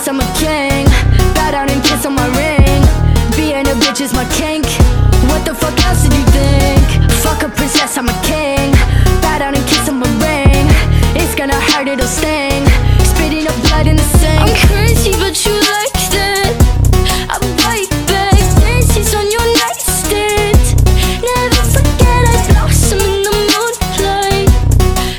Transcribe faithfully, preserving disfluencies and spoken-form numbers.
guess I'm a king. Bow down and kiss on my ring. Being a bitch is my king.